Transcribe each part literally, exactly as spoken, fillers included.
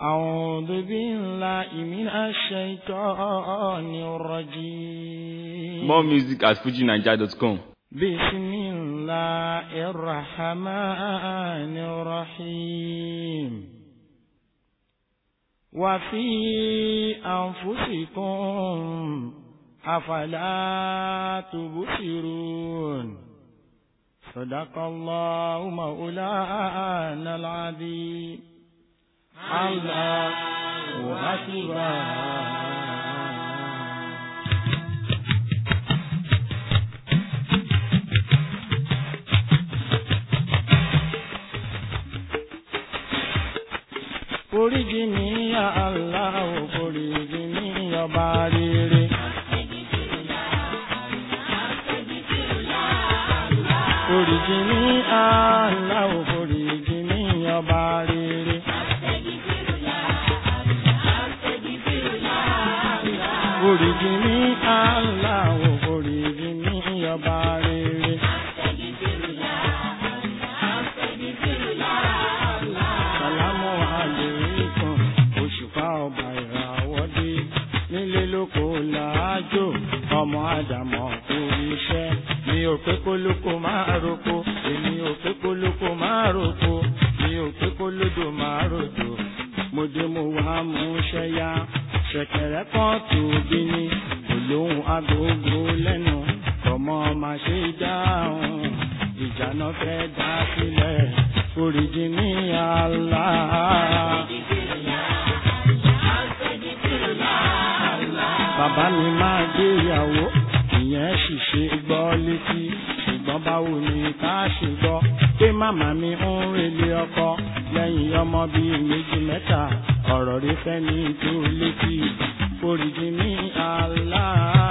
أعوذ بالله من الشيطان الرجيم. More music at fuji nigeria dot com. بسم الله الرحمن الرحيم. وفي أنفسكم أفلا تبصرون. صدق الله مولانا العظيم. الله أكبر. Foríjì mi ya Allah, foríjì mi ọba rere. Foríjì mi Allah, foríjì mi ọba rere. Foríjì mi Allah, foríjì mi ọba rere. Sàlámù alaykum, òṣùpá ọba ìràwọ̀ dé. Nílé lóko làájò, ọmọ Ádámọ̀ kú iṣẹ́. Mi ò pé kólókó máa roko, èmi ò pé kólókó máa roko, mi ò pé kólódò máa rodò. Mo dé mo wá mú ṣẹ́yà. Ṣẹ̀kẹ̀rẹ̀ kan tó bí ní olóhùn agogo lẹ́nu, ọmọ máa ṣe dáhùn, ìjà náà fẹ́ dá sílẹ̀. Foríjì mi Allah. Bàbá mi máa gbéyàwó, ìyẹn ṣìṣe gbọ́ létí, ṣùgbọ́n báwo ni ká ṣe gbọ́ pé màmá mi ń relé ọkọ lẹ́yìn ọmọ bíi méjì mẹ́ta, ọ̀rọ̀ rí fẹ́ ní tó létí. Foríjì mi Allah.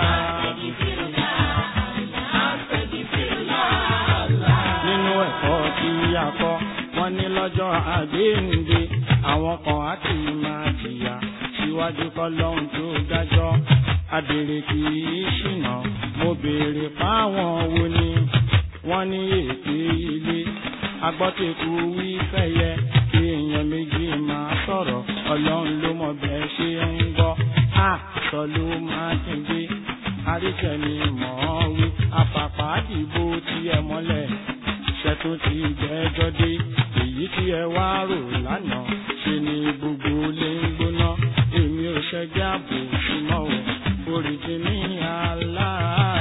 Nínú ẹ̀kọ́ tí a kọ́, wọ́n ní lọ́jọ́ àgbéǹde àwọn kan á ti máa jìyà síwájú kọ́lọ́hún tó dájọ́. Àbèrè kì í ṣìnà, mo béèrè fáwọn wo ni wọ́n ní ète ilé. Agbọ́tẹ̀kù wí fẹ́yẹ kí èèyàn méjì máa sọ̀rọ̀, Ọlọ́run ló mọ̀ bẹ́ẹ̀ ṣe ń gbọ́. A sọ ló máa ti gbé, àríṣẹ́ni mọ̀ ọ́ wí. Àpàpà dìbò tí ẹ mọ́lẹ̀, ṣẹ́tún ti gbẹ́jọ́ dé. Èyí tí ẹ wá rò lánàá, ṣe ni gbogbo lè ń gbóná. Èmi ò ṣẹ́jà bò ṣùmọ́ o, foríjì mi Allah.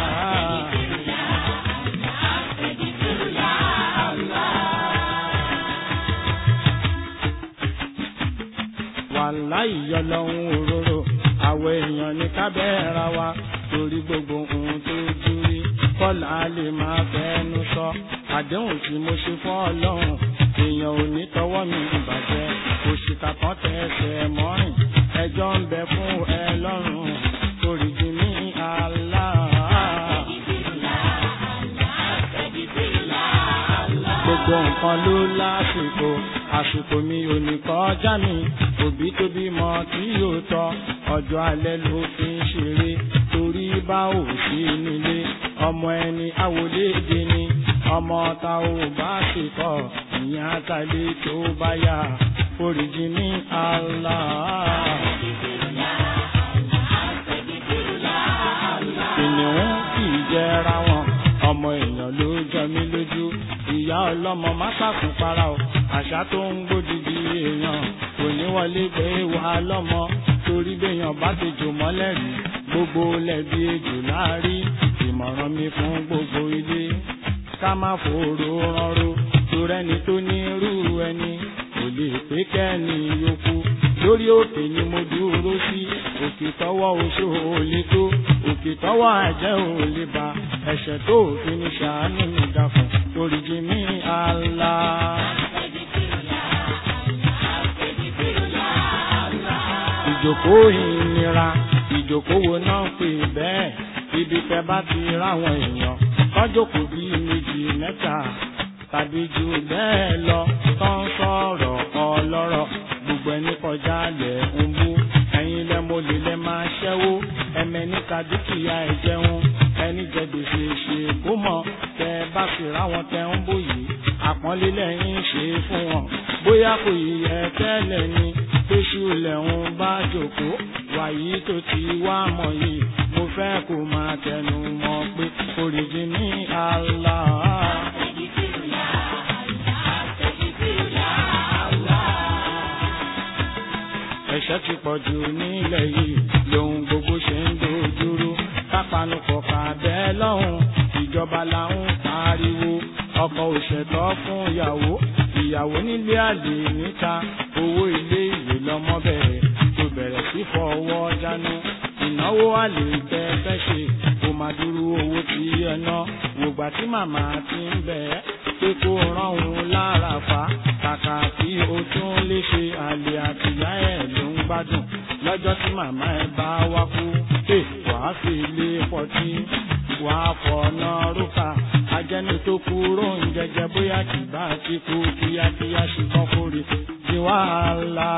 Wàláhì Ọlọ́run òróró, àwọn èèyàn ní kábẹ́ẹ̀ra wa, torí gbogbo ohun tó júrí kọ́lá lè máa fẹ́nu sọ. Àdéhùn tí mo ṣe fún Ọlọ́run, èèyàn ò ní tọwọ́ mi ìbàjẹ́. Òṣìkà kan tẹ̀sẹ̀ mọ́rìn, ẹjọ́ ń bẹ fún ẹ lọ́rùn. Foríjì mi Allah. Gbogbo nǹkan ló lásìkò, àsìkò mi ò ní kọjá mi. Òbí tó bímọ tí yóò tọ́, ọjọ́ alẹ́ ló fi ń ṣeré. Torí bá ò sí nílé, ọmọ ẹni àwòlédè ni. Ọmọ ta ò bá ṣe kọ́, ìyẹn àtàlẹ́ tó bá yá. Foríjì mi Allah. Kìnìún kì í jẹra wọn, ọmọ èèyàn ló jọ mí lójú. Ìyá ọlọ́mọ má sàkún para o, àṣà tó ń gbódìdí èèyàn kò ní wọlé pé wà lọ́mọ. Torí béèyàn bá ti jò mọ́lẹ̀ rí, gbogbo lẹ́bi ejò láàrí. Ìmọ̀ràn mi fún gbogbo ilé, ká má fòrò rọrò. Torẹ́ni tó ní irú ẹni kò lè pé kẹ́ni yòókù. Lórí òkè ni mo dúró sí, òkè tọ́wọ́ oṣó ò lè tó, òkè tọ́wọ́ àjẹ́ ò lè bá. Ẹ̀ṣẹ̀ tó òfin ní ṣàánú mi dàfún, foríjì mi Allah. Ìjòkó ìnira, ìjòkó wo náà pè bẹ́ẹ̀? Ibi tẹ́ bá ti ráwọn èèyàn kọ́jòkó bíi méjì mẹ́ta tàbí jù bẹ́ẹ̀ lọ, tó ń sọ̀rọ̀ ọlọ́rọ̀. Gbogbo ẹni kọjá lẹ̀ ń bú, ẹ̀yin lẹ mo lè lẹ máa ṣẹ́wó. Ẹ̀mẹ́ ní ka dúkìá ẹ̀ jẹun, ẹni jẹ gbèsè ṣe kó mọ̀. Tẹ bá fi ráwọn tẹ ń bò yìí, àpọ́nlé lẹ́yìn ṣe fún wọn. Bóyá kò yẹ tẹ́lẹ̀ ni, péṣù lẹ̀ ń bá jòkó wàyí tó ti wá mọ̀ yìí mo fẹ́ kó máa tẹnu mọ́ pé foríjì ní Allah. Ẹ̀ṣẹ̀ ti pọ̀ jù nílẹ̀ yìí lòun gbogbo ṣe ń dojúrú kápánu kọ̀ọ̀kà bẹ́ẹ̀ lọ́hùn ìjọba làwọn pariwo ọkọ òṣètọ́ fún ìyàwó ìyàwó nílé àlè níta owó ilé ìwé lọ́mọ bẹ̀rẹ̀ tó bẹ̀rẹ̀ sí fọwọ́ dánú ìnáwó àlè tẹ́ fẹ́ ṣe kó máa dúró owó tí ẹ ná wògbà tí màmá ti ń bẹ̀ ẹ́ pé kó rán òun lára fa kàkà kí o tún lè ṣe àlè àtìyá ẹ̀ ló ń gbádùn lọ́jọ́ tí màmá ẹ bá wá kú pé wàá fi ilé pọtí wàá fọ̀nà rúkà ajẹ́ni tó kúrò ń jẹjẹ bóyá kì bá ti kú kíákíá ṣùgbọ́n kórè ti wàhálà.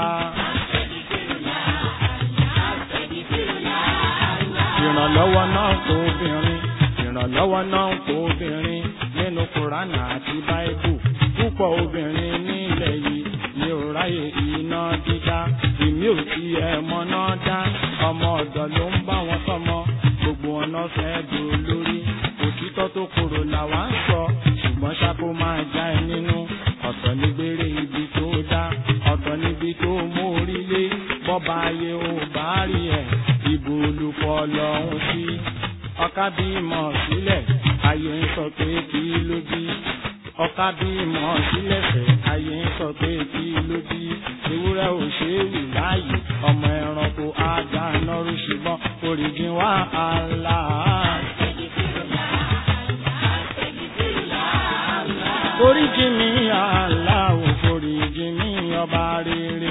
ìrànlọ́wọ́ náà kó obìnrin ìrànlọ́wọ́ náà kó obìnrin nínú kùránà àti báíbù púpọ̀ obìnrin nílẹ̀ yìí ni ò ráyè iná dídá èmi ò ti ẹ̀ mọ́ná dá ọmọ ọ̀dọ̀ ló ń bá wọn tọ́mọ gbogbo ọ̀nà fẹ́ dùn lórí òtítọ́ tó korò làwa ń sọ ṣùgbọ́n ṣáko máa já ẹ nínú ọ̀tọ̀ ní gbére ibi tó dá ọ̀tọ̀ níbi tó mórí lé bọ́ba ayé ò bá rí ẹ̀ ìbò olùkọ́ lọ́hún sí ọ̀ká bímọ sílẹ̀ ayé ń sọ pé kí ló bí ọ̀ká bímọ sílẹ̀ fẹ́ ayé ń sọ pé kí ló bí ewúrẹ́ ò ṣe é wì láàyè ọmọ ẹranko àdánọ́rú ṣùgbọ́n foríjì wá Allah. foríjì mi Allah ò foríjì mi ọba rere.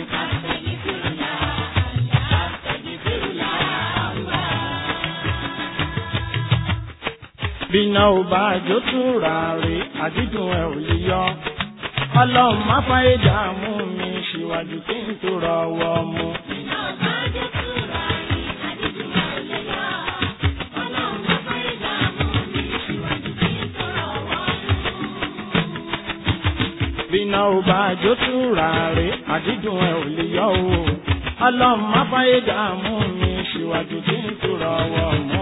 bíná ò bá jó túra rè àdídùn ẹ ò lè yọ ọlọ́run má fáyé dààmú mi síwájú kí n tó rọwọ́ mu. bíná ò bá jó túra rè àdídùn ẹ ò lè yọ ọlọ́run má fáyé dààmú mi síwájú kí n tó rọwọ́ mu. bíná ò bá jó túra rè àdídùn ẹ ò lè yọ o ọlọ́run má fáyé dààmú mi síwájú kí n tó rọwọ́ mu.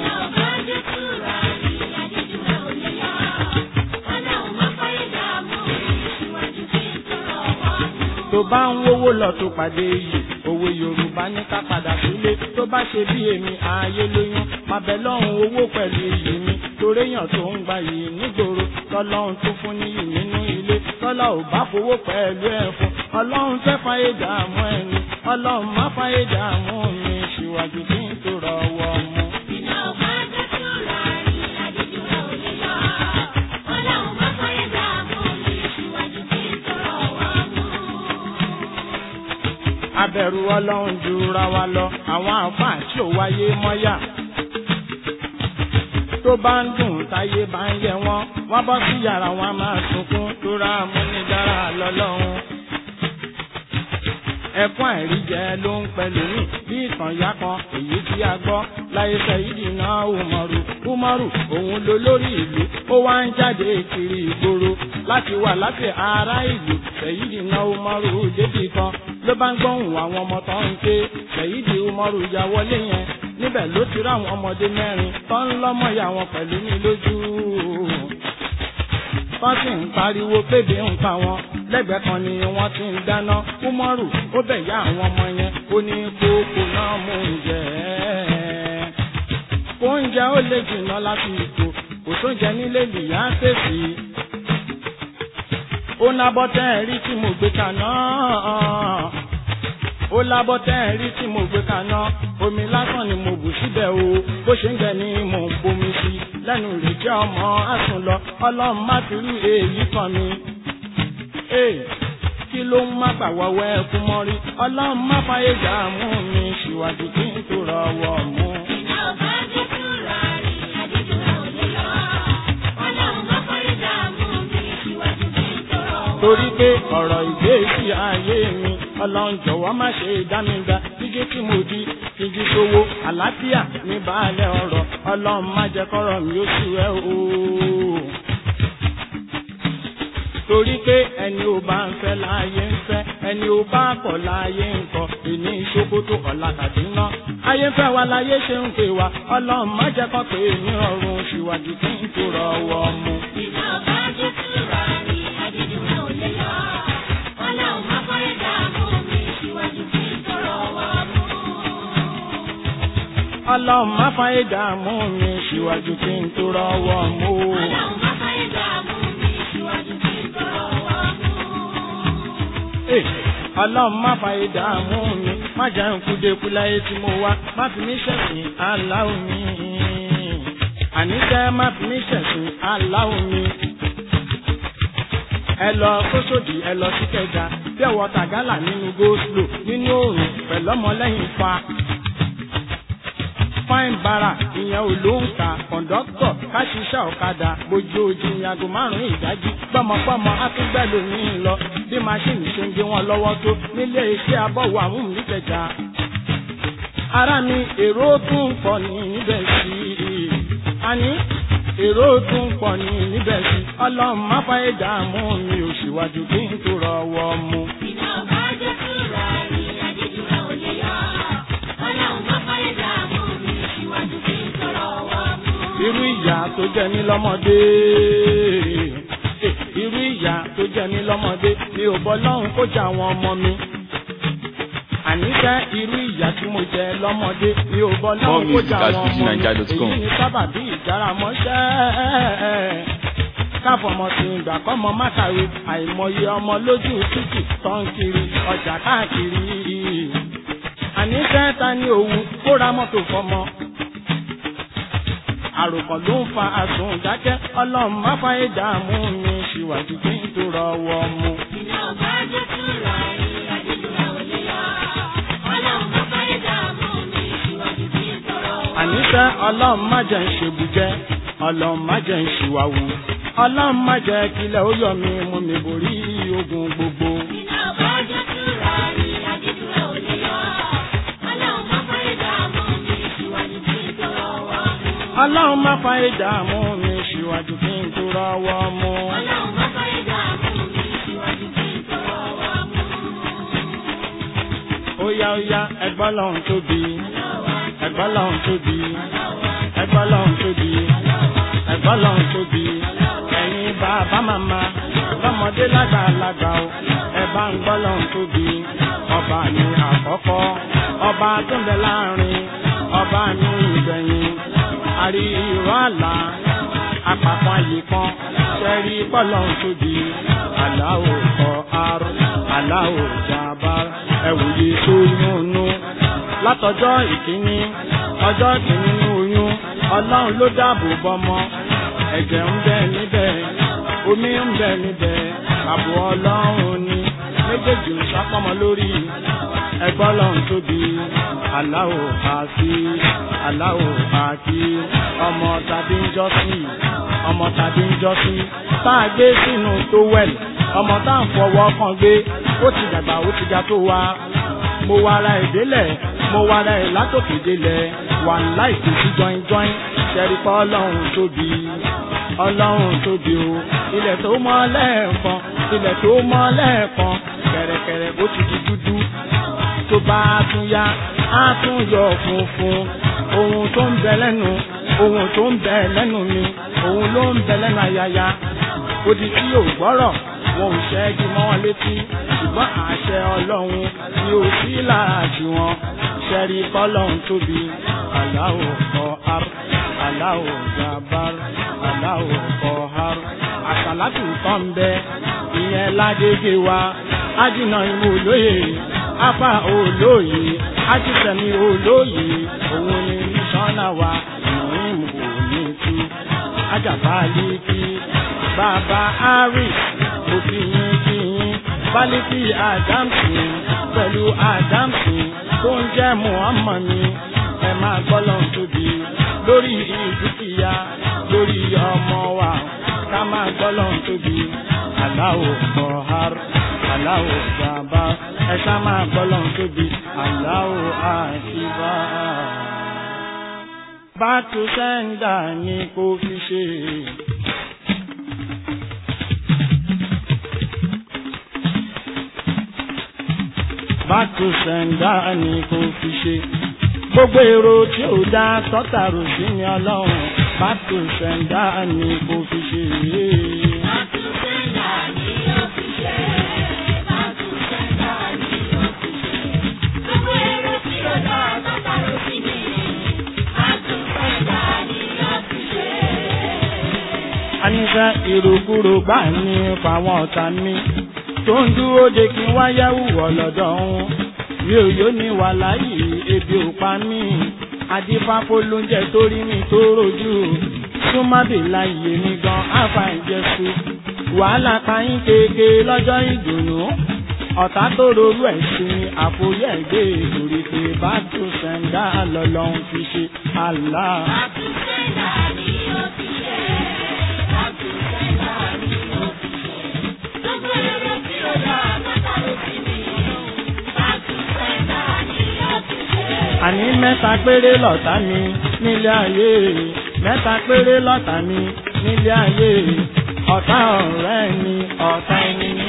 tó bá ń wówó lọ tó pàdé yìí òwe Yorùbá ní ká padà sílé tó bá ṣe bí èmi ààyè lóyún má bẹ lọ́hùn owó pẹ̀lú iyì mi toréyàn tó ń gba yìí nígboro tọ́lọ́hún tó fún níyì nínú ilé tọ́lá ò bá fowó pẹ̀lú ẹ̀ fún ọlọ́run fẹ́ fàyè dààmú ẹni ọlọ́run má fàyè dààmú mi síwájú kí n tó rọwọ́ mu. abẹ̀rù ọlọ́run jura wa lọ àwọn àǹfààní tí ò wáyé mọ́yà tó bá ń dùn táyé bá ń yẹ wọ́n wọ́n bọ́ sí yàrá wọn máa sunkún tó ra múnidára lọ́lọ́run ẹkún àìríjẹ ló ń pẹ̀lú ní bí ìtàn ìyá kan èyí tí a gbọ́ láyé Sẹ́yídì náà Umaru Umaru òun ló lórí ìlú ó wá ń jáde kiri ìgboro láti wà láti ará ìlú Sẹ́yídì náà Umaru débì kan ló bá ń gbọ́hùn àwọn ọmọ tó ń ké Sẹ́yídì Umaru ya wọlé yẹn níbẹ̀ ló ti ráwọn ọmọdé mẹ́rin tó ń lọ́mọ ya wọn pẹ̀lú ní lójú wọ́n sì ń pariwo pébè ń pa wọn lẹ́gbẹ̀ẹ́ kan ni wọ́n ti ń dáná Umaru ó bẹ̀ yá àwọn ọmọ yẹn ó ní kókó náà mú oúnjẹ oúnjẹ ó lè jìnnà láti ìkó kò tó jẹ nílé lìyá fèsì ó lábọ́ tẹ́ ẹ̀ rí tí mo gbé kaná ó lábọ́ tẹ́ ẹ̀ rí tí mo gbé kaná omi lásán ni mo bù síbẹ̀ o bó ṣe ń gbẹ ni mò ń bomi sí lẹ́nu rẹ̀ jẹ́ ọmọ àsùn lọ ọlọ́run má tìrú èyí kan mi. kí ló ń má pàwọ́wọ́ ẹkún mọ́rí ọlọ́run má fàyè dààmú mi síwájú kí n tó rọwọ́ mú. ìná ọba jẹ́ kúrò àrí àdídùn ẹ̀ ò lè lọ ọlọ́run má fàyè dààmú mi síwájú kí n tó rọwọ́. torí pé ọ̀rọ̀ ìgbésí ayé mi ọlọ́run jọ̀wọ́ má ṣe dá mi gbà jíjí tí mo di jíjí sówó àlàáfíà ní baálé ọ̀rọ̀ ọlọ́run má jẹ́ kọ́rọ̀ mi ó sú ẹ o. torí pé ẹni ò bá ń fẹ́ láàyè ń fẹ́ ẹni ó bá kọ̀ láyé nǹkan ìní Sókótó ọ̀la Kàdúná ayé fẹ́ wa láyé ṣe ń pè wá ọlọ́run má jẹ́ kán pé ní ọ̀run síwájú kí n tó rọwọ́ mú. Iná ọba jẹ́ túra ní adídúrà ò lè yọ. Ọlọ́run má fọ́rẹ́ dààmú mi síwájú kí n tó rọwọ́ mú. Ọlọ́run má fọ́rẹ́ dààmú mi síwájú kí n tó rọwọ́ mú. Ọlọ́run má fọ́rẹ́ dààmú mi síwájú kí n tó rọwọ́ mú. Ọlọ́run má fàyè dààmú mi má jẹ́ n kú dékú láyé tí mo wá má fi mí ṣẹ̀sìn aláwọ̀ mi àníṣẹ́ má fi mí ṣẹ̀sìn aláwọ̀ mi. Ẹ lọ sóṣòdì ẹ lọ sí Kẹjà bí ẹ̀wọ̀ tàgálà nínú goslo nínú òòrùn pẹ̀lú ọmọlẹ́yìn fa fine bara ìyẹn ò ló ń ka kọ̀ǹdọ́tọ̀ ká ṣiṣẹ́ ọ̀kadà bójú ojú ìyàgò márùn-ún ìdájí gbọ́mọgbọ́mọ akúgbẹ́lò ní í lọ bí máṣíìnì ṣe ń gé wọn lọ́wọ́ tó nílé iṣẹ́ abọ́wọ́ àwọn òmìnirẹ́jà. Ara mi èrò tún pọ̀ ní níbẹ̀ sí i àní èrò tún pọ̀ ní níbẹ̀ sí i Ọlọ́run má fàyè dààmú mi ò síwájú kí n tó rọwọ́ mú. Iná ọba jẹ́ túra ní adídúrà ò lè yọ. Ọlọ́run má fọ́rẹ́ dààmú mi síwájú kí n tó rọwọ́ mú. Irú ìyà tó jẹ mí lọ́mọdé irú ìyà tó jẹ mí lọ́mọdé mi ò bọ́ lọ́hùn kó jẹ àwọn ọmọ mi. Àníṣe irú ìyà tí mo jẹ lọ́mọdé mi ò bọ́ lọ́hùn kó jẹ àwọn ọmọ mi. Èyí ni sábàbí ìjáramọ́ṣẹ́ káfọmọ sí ìgbà kọ́mọ mátàwé àìmọye ọmọ lójú títì tó ń kiri ọjà káàkiri. Àníṣe ta ni òwú kó ra mọ́tò fọmọ. Àròkàn ló ń fa àsùn dákẹ́ Ọlọ́run má fàyè dààmú mi síwájú kí n tó rọwọ́ mú. Iná ọba jẹ́ túra ní adídúrà ò lè yọ. Ọlọ́run má fọ́rẹ́ dààmú mi síwájú kí n tó rọwọ́ mú. Àníṣe Ọlọ́run má jẹ́ ń ṣèbùjẹ́ Ọlọ́run má jẹ́ ń ṣìwàwù Ọlọ́run má jẹ́ kílẹ̀ ó yọ mí mú mi borí ogun gbogbo. Iná ọba jẹ́ túra ní adídúrà ò lè yọ. Ọlọ́run má fọ́rẹ́ dààmú mi síwájú kí n tó rọwọ́ mú. Ọlọ́run má fàyè dààmú mi síwájú kí n tó rọwọ́ mú. Ọlọ́run má fọ́rẹ́ dààmú mi síwájú kí n tó rọwọ́ mú. Óyá óyá ẹgbọ́n lọ́hùn tóbi ẹgbọ́n lọ́hùn tóbi ẹgbọ́n lọ́hùn tóbi ẹgbọ́n lọ́hùn tóbi ẹ̀yin bàbá màmá lọ́mọdé lágbàlagbà o ẹ bá ń gbọ́ lọ́hùn tóbi ọba ní àkọ́kọ́ ọba tó ń bẹ láàrin ọba ní ìgbẹ̀yìn àrí ìrọ̀ àlà àpapọ̀ àyè kan ṣẹ́rí pọ́lọ́hùn tóbi aláwò kọ́ àrùn aláwò jàbá ẹ̀wòye tó yúnnú látọjọ́ ìkíní ọjọ́ kìíní ní oyún Ọlọ́run ló dáàbò bọ́mọ ẹ̀jẹ̀ ń bẹ níbẹ̀ omi ń bẹ níbẹ̀ ààbò Ọlọ́run ni méjèèjì ń sápọ́mọ lórí ẹgbọ́ Ọlọ́run tóbi aláwò àti aláwò àti ọmọ tàbí ń jọ́sí ọmọ tàbí ń jọ́sí tá a gbé sínú tó wẹ̀lì ọmọ tá à ń fọwọ́ kan gbé ó ti dàgbà ó ti ga tó wa mo wá ara ẹ̀ délẹ̀ mo wá ara ẹ̀ látòkè délẹ̀ wà láì kò sí jọinjọin ṣẹ̀ríkọ́ Ọlọ́run tóbi Ọlọ́run tóbi o ilẹ̀ tó mọ́ lẹ́ẹ̀kan ilẹ̀ tó mọ́ lẹ́ẹ̀kan kẹ̀rẹ̀kẹ̀rẹ̀ ó ti di dúdú tó bá tún yá á tún yọ funfun ohun tó ń bẹ lẹ́nu ohun tó ń bẹ lẹ́nu mi ohun ló ń bẹ lẹ́nu ayaya odi tí yóò gbọ́rọ̀ wọn ò ṣẹ́gi mọ́ wọn létí ṣùgbọ́n àṣẹ Ọlọ́run ni ò sí lára jù wọn ṣẹ́rí kọ́lọ́run tóbi Allahu Qahhar Allahu Jabbar Allahu Qahhar àṣàlátù kan ń bẹ ìyẹn ládégé wa ájìnà ìmú olóyè afa olóyè ájísẹ̀mí olóyè òun ni mísọ́nà wa ìrìn òní tú ajábálíkì bàbá harris òfin yín kí yín bálíkì àdámsì pẹ̀lú àdámsì tó ń jẹ́ muhammad ni ẹ máa gbọ́lọ̀ tóbi lórí ìdúkìá lórí ọmọ wa ká máa gbọ́lọ̀ tóbi Allahu Qahhar Allahu Jabbar ẹ ká máa gbọ́lọ̀ tóbi Allahu Akbar. bá tó sẹ́ńdà ni kò fi ṣe. back to sender ni kò fi ṣe. Gbogbo èrò tí ò dá tọ́tàrò sí ni ọlọ́run back to sender ni kò fi ṣe. Back to sender ni ó fi ṣe. Back to sender ni ó fi ṣe. Gbogbo èrò tí ò dá tọ́tàrò sí ni back to sender ni ó fi ṣe. Àníṣe ìròkúrò gbà ní fáwọn ọ̀tá mi tó ń dúró de kí wáyé wùwọ̀ lọ́dọ̀ wọn. Mi ò yóò ní wà láyé ebi ò pa mí. Adífáfó ló ń jẹ torí mi tó rojú. Súnmọ́bì láyé mi gan áfà ìjẹsù. Wàhálà payín kéèké lọ́jọ́ ìdùnnú. Ọ̀tá tó rorú ẹ̀ sí ni àfoyẹ́ ẹ̀gbẹ́ ìdòrí pé bá tó sẹ́ńdá lọ́lọ́run fi ṣe Allah. Back to sender ni ó fi ṣe. Back to sender ni ó fi ṣe. Gbogbo èrò tí ó dá tọ́tàrò sí ni back to sender ni ó fi ṣe. Àní mẹ́ta péré lọ̀tá mi nílé ayé. Mẹ́ta péré lọ̀tá mi nílé ayé. Ọ̀tá ọ̀rẹ́ ni ọ̀tá ẹni ní.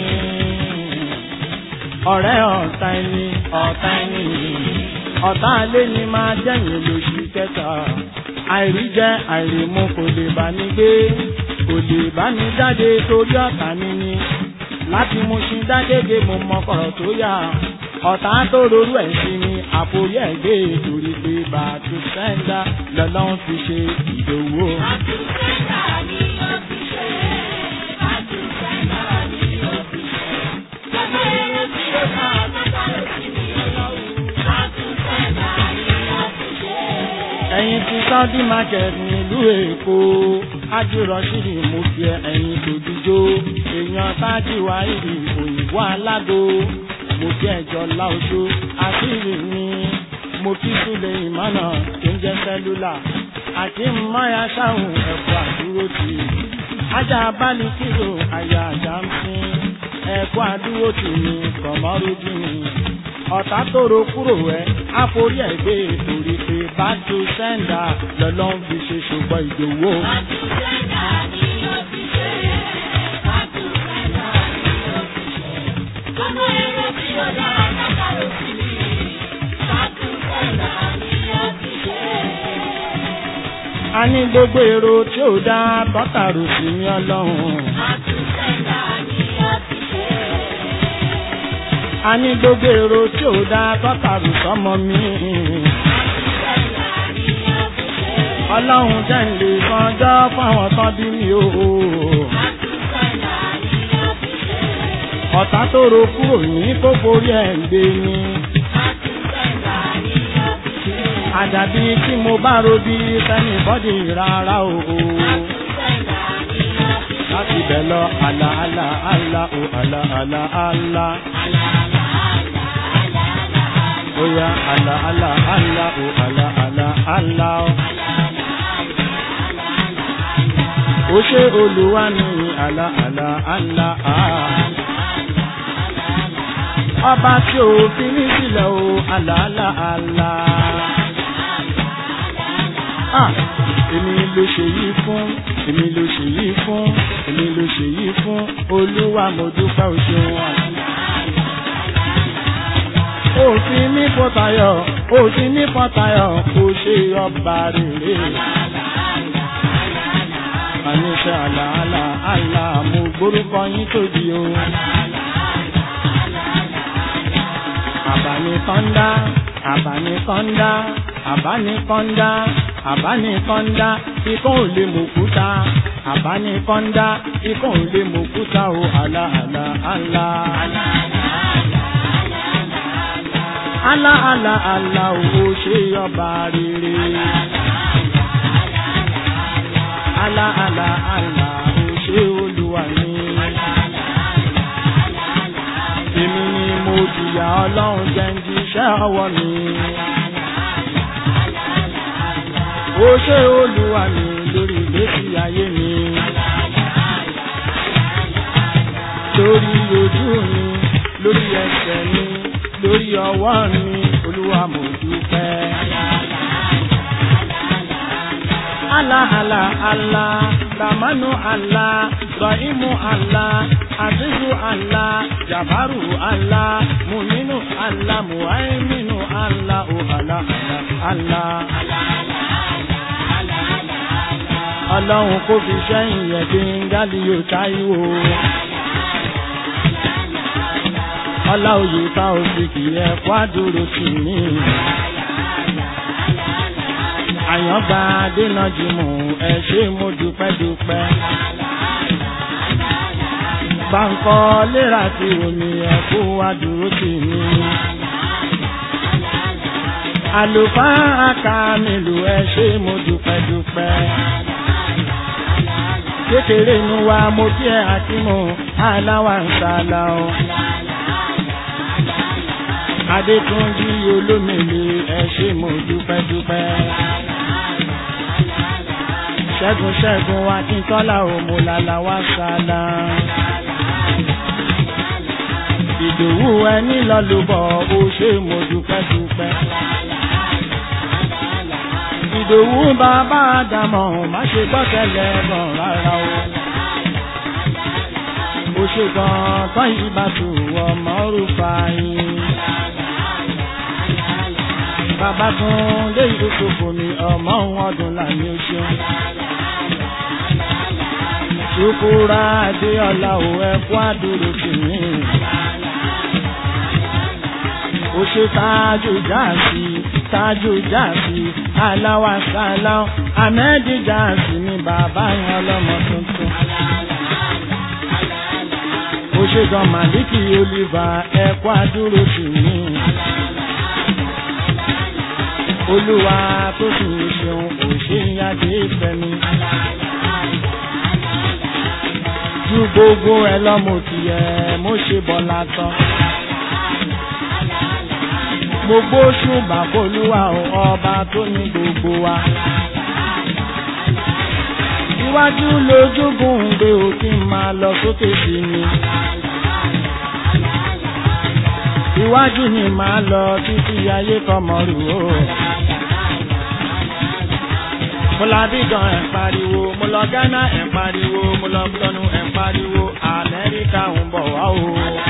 Ọ̀rẹ́ ọ̀tá ẹni ọ̀tá ẹni. Ọ̀tá alé ni máa jẹ́yìn lóṣù kẹta. Àìrí jẹ́ àìrí mu kò lè bá ní gbé. Kò lè bá mi jáde torí ọ̀tá mi ni. Láti mú ṣe dágége mo mọ kọ̀rọ̀ tó yá. Ọ̀tá tó rorú ẹ̀ sí ni àforí ẹ̀ gbé torí pé bá a tún sẹ́ńdá lọ́lọ́run fi ṣe ìdòwò. Back to sender ni ó fi ṣe. Back to sender ni ó fi ṣe. Gbogbo èrò tí ó dá tọ́tàrò sí ni ọlọ́run back to sender ni ó fi ṣe. Ẹ̀yin ti Saudi market nílùú Èkó. Ájúrọ̀ṣìrì mú fi ẹ̀yin tó dúdú. Èèyàn tájú wa ìrì òyìnbó alágo. Mo fi ẹ̀jọ̀ láoṣó àṣírí mi. Mo fi súlẹ̀ ìmọ̀nà tó ń jẹ́ sẹ́lúlà. Àti máyà ṣáhùn ẹ̀kọ́ àdúró tì. Ajá abáni kìlò àyà àjà ń sin. Ẹ̀kọ́ àdúró tì ní kọ̀mọ́rúdì mi. Ọ̀tá tóró kúrò ẹ̀ àforí ẹ̀ gbé torí pé back to sender lọ́lọ́run fi ṣe ṣùgbọ́n ìdòwò. Back to sender ni ó fi ṣe. Back to sender ni ó fi ṣe. Gbogbo èrò tí ó dá tọ́tàrò sí ni back to sender ni ó fi ṣe. A ní gbogbo èrò tí ò dá tọ́tàrò sí ní ọlọ́run. Back to sender ni ó fi ṣe. A ní gbogbo èrò tí ò dá tọ́tàrò sọ́mọ mi. Ọlọ́run jẹ́ ń lè sanjọ́ fáwọn tán bí mi o. Ọ̀tá tó ro kúrò ní kó forí ẹ̀ ń gbé ni. Àdàbí tí mo bá ro bí sẹ́ni bọ́dì rárá o. Láti bẹ̀ lọ àlà àlà àlà o àlà àlà àlà. Oya àlà àlà àlà o àlà àlà àlà o. Ó ṣe Olúwa ní àlà àlà àlà àlà. Ọba tí ò fi mí sílẹ̀ o àlà àlà àlà. Èmi ló ṣe yìí fún, èmi ló ṣe yìí fún, èmi ló ṣe yìí fún, Olúwa mo dúpẹ́ o ṣeun àlà. Òfin ní fọ́tayọ̀, òfin ní fọ́tayọ̀, ó ṣe ọba rere. Àníṣe àlà àlà àlà mo gbórúkọ yín tóbi o. Àbáni kọ́ńdá, àbáni kọ́ńdá, àbáni kọ́ńdá, àbáni kọ́ńdá, ikán ò lè mọ̀kúta. Àbáni kọ́ńdá, ikán ò lè mọ̀kúta o. Àlà àlà àlà. Àlà àlà àlà ò ṣe ọba rere. Àlà àlà àlà ò ṣe Olúwa ni. Èmi ni mo jìyà Ọlọ́run jẹ́ ń jíṣẹ́ ọwọ́ mi. Ó ṣe Olúwa mi lórí ìgbésí ayé mi. Lórí ojú mi, lórí ẹsẹ̀ mi, lórí ọwọ́ mi, Olúwa mo dúpẹ́. Allah Allah Allah, Ramanu Allah, Rahimu Allah, Azizu Allah, jabaru Allah muminu Allah muhaiminu Allah Allah Allah ọlọ́run kò fi sẹ́yìn yẹn bí ń gálíò táíwò ọláòyè tá ò fi kì í ẹ kwádùrò sí mi àyàngbá adénájúmọ ẹ ṣé mo dúpẹ́ dúpẹ́ báńkọ lérà tí omi ẹ kó wá dúró sí mi àlùfáà Kamilu ẹ ṣé mo dúpẹ́ dúpẹ́ kékeré inú wa mo kí ẹ àti mo aláwa ń sálá o Adétúnjí olómìnir ẹ ṣé mo dúpẹ́ dúpẹ́ ṣẹ́gun ṣẹ́gun Akíntọ́lá o mo lálá wá sálá Ìdòwú ẹni lọ́lùbọ̀ ó ṣé mo dúpẹ́ dúpẹ́ Ìdòwú bàbá Àdàmọ̀ má ṣe gbọ́kẹ̀lẹ̀ bọ̀ rárá o ó ṣe gan tán ìbátú ọmọ rúfa yín bàbá tún lé ìdókòkò mi ọmọ ọdún láàmì ó ṣeun Ṣùkúrà Adéọlá ò ẹkú àdúró sí mi ó ṣe tájú jáàsì tájú jáàsì aláwa sálá Ahmedi jáàsì ni bàbá yẹn ọlọ́mọ tuntun ó ṣe gan Màlíkì Oliver ẹkú àdúró sí mi Olúwa tó sì ń ṣeun kò ṣe ń yáde fẹ́mi ju gbogbo ẹ lọ́mọ tiẹ̀ mo ṣe bọ́lá tán gbogbo ṣùgbà k'Olúwa ọba tó ní gbogbo wa iwájú lójúgùn gbé òkè máa lọ sókè sí ni iwájú ni máa lọ títí ayé kọmọrù o mo lọ Abidjan ẹ̀ pariwo mo lọ Ghana ẹ̀ pariwo mo lọ Tọ́nù ẹ̀ pariwo Amẹ́ríkà ń bọ̀ wá o.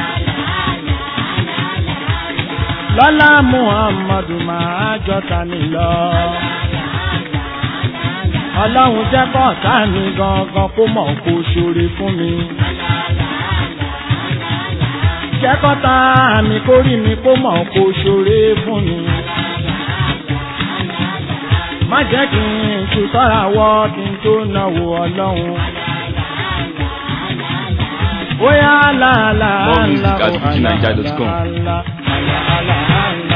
lọ́lá Muhammadu máa jọta mi lọ ọlọ́run jẹ́ kọ́ọ̀tà mi gangan kó mọ̀ kó ṣoore fún mi jẹ́ kọ́ọ̀tà mi kó rí mi kó mọ̀ kó ṣoore fún mi má jẹ́ kí n tún sọ́ra wọ́ kí n tó náwó ọlọ́run bóyá làálàá More music at fuji naija dot com. Allah, Allah, Allah, Allah.